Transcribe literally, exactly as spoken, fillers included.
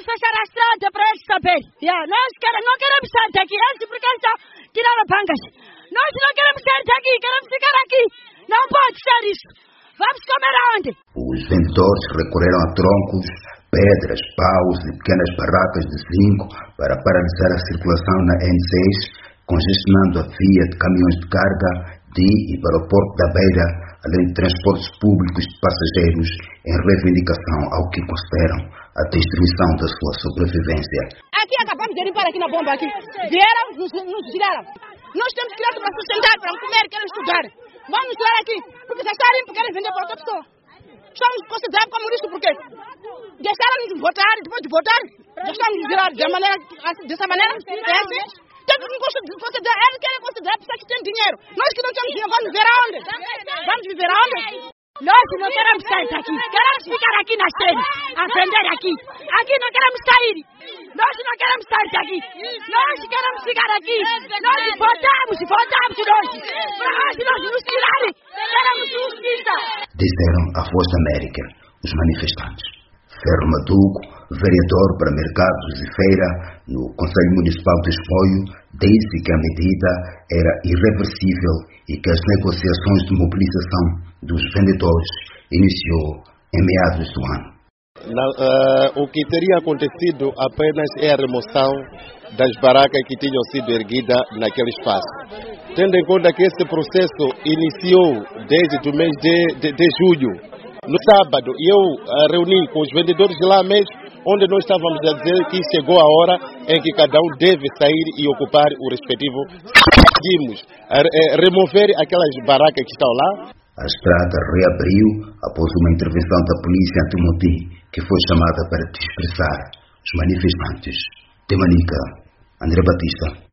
fechar a estrada para eles saberem. Yeah, nós quer, não queremos sair daqui, eles porque eles estão tirando bangas. Nós não queremos sair daqui, queremos ficar aqui. Não pode ser isso. Vamos comer aonde? Os vendedores recorreram a troncos, pedras, paus e pequenas barracas de zinco para paralisar a circulação na N seis, congestionando a via de caminhões de carga de e para o Porto da Beira, além de transportes públicos de passageiros, em reivindicação ao que consideram a destruição da sua sobrevivência. Aqui acabamos de limpar aqui na bomba aqui. Vieram, nos, nos tiraram. Nós temos crianças para sustentar, para comer, querem estudar. Vamos tirar aqui, porque já está limpo, querem vender para outra pessoa. Estamos considerados como lixo, por quê? Deixaram-nos votar, depois de votar, já estamos virados de maneira, dessa maneira, é assim. Temos que considerar, eles querem considerar pessoas que têm dinheiro. Nós que não temos dinheiro, vamos viver aonde? Vamos viver aonde? Nós não queremos sair daqui, queremos ficar aqui nas trens, a vender aqui. Aqui não queremos sair. Nós não queremos sair daqui. Nós queremos ficar aqui. Nós votamos, votamos nós. Para hoje nós nos tirarem. Queremos justiça. Disseram a Voz da América os manifestantes. Ferro Maduco, vereador para Mercados e Feira no Conselho Municipal de Espoio, disse que a medida era irreversível e que as negociações de mobilização dos vendedores iniciou em meados do ano. Na, uh, o que teria acontecido apenas é a remoção das barracas que tinham sido erguidas naquele espaço. Tendo em conta que esse processo iniciou desde o mês de, de, de julho. No sábado, eu uh, reuni com os vendedores de lá mesmo, onde nós estávamos a dizer que chegou a hora em que cada um deve sair e ocupar o respectivo. Conseguimos uh, remover aquelas barracas que estão lá. A estrada reabriu após uma intervenção da polícia anti-motim, que foi chamada para dispersar os manifestantes. De Manica, André Batista.